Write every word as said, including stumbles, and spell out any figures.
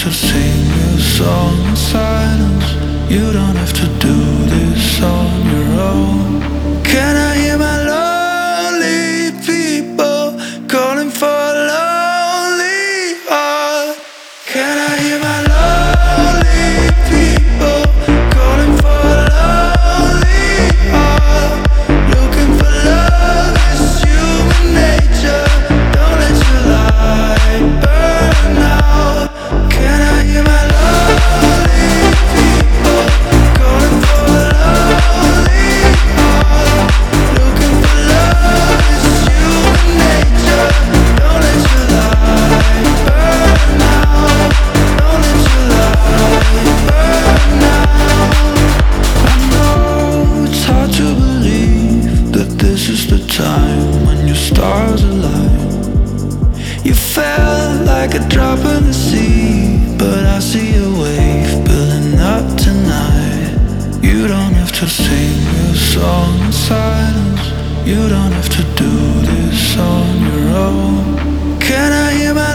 to sing your song in silence. You don't have to do this on your own. Can I hear my lonely people calling for a lonely heart? Can I hear my lonely people calling for a lonely heart? Looking for love is human nature. Don't let your light burn out. Can I hear my lonely people calling for a lonely heart? Looking for love is human nature. Don't let your light burn out. Don't let your light burn out. I know it's hard to believe that this is the time when your stars align. You felt like a drop in the sea, but I see a wave building up tonight. You don't have to sing your song in silence. You don't have to do this on your own. Can I hear my